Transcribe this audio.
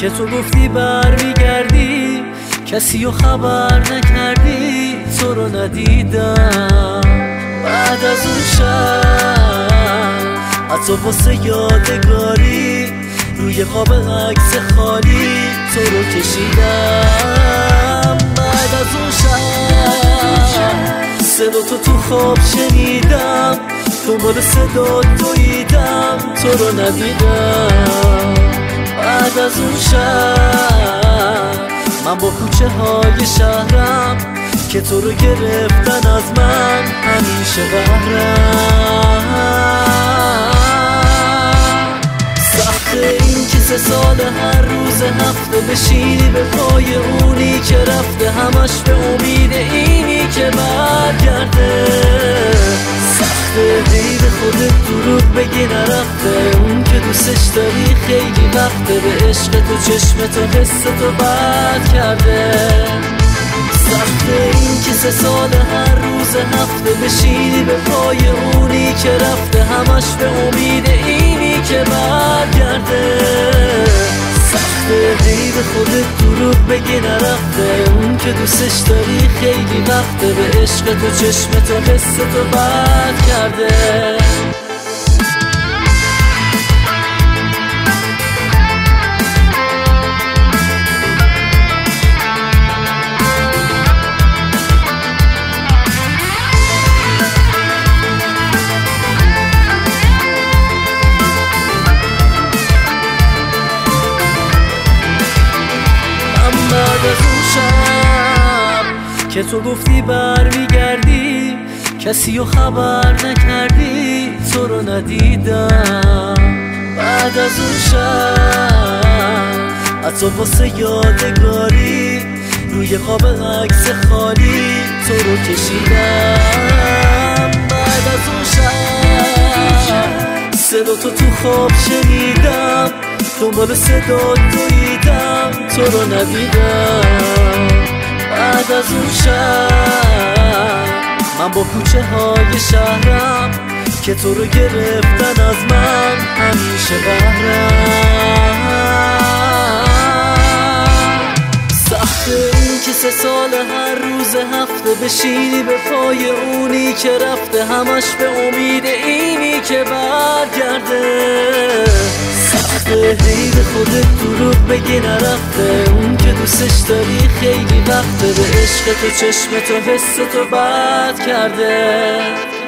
که تو گفتی برمیگردی، کسی رو خبر نکردی، تو رو ندیدم. بعد از اون شب حتی واسه یادگاری روی قاب عکس خالی تو رو کشیدم. بعد از اون شب صدا تو خواب شنیدم، دنبال صدا دویدم، تو رو ندیدم. بعد از اون شب من با کوچه های شهرم که تو رو گرفتن از من همیشه قهرم. سخته این که 3 سال هر روز هفته بشینی به پای اونی که رفته، همش به امید اینی که برگرده. سخته هی به خودت دروغ بگی نرفته، اون که دوستش داری خیلی وقته به عشق تو چشم تو حس تو بد کرده. سخته این که 3 سال هر روز هفته بشینی به پای اونی که رفته، همش به امید اینی که برگرده. سخته هی به خودت دروغ بگی نرفته، اون که دوستش داری خیلی وقته به عشق تو چشم تو حس تو بد کرده. بعد از اون شب که تو گفتی برمیگردی، کسی رو خبر نکردی، تو رو ندیدم. بعد از اون شب حتی واسه یادگاری روی قاب عکس خالی تو رو کشیدم. بعد از اون شب صدا تو خواب شنیدم، دنبال صدا دویدم، تو رو ندیدم. بعد از اون شب من با کوچه های شهرم که تو رو گرفتن از من همیشه قهرم. سخته این که 3 سال هر روز هفته بشینی به پای اونی که رفته، همش به امید اینی که برگرده. سخته هی به خودت دروغ بگی نرفته، اون که دوستش داری خیلی وقته به عشق تو چشم تو حس تو بد کرده.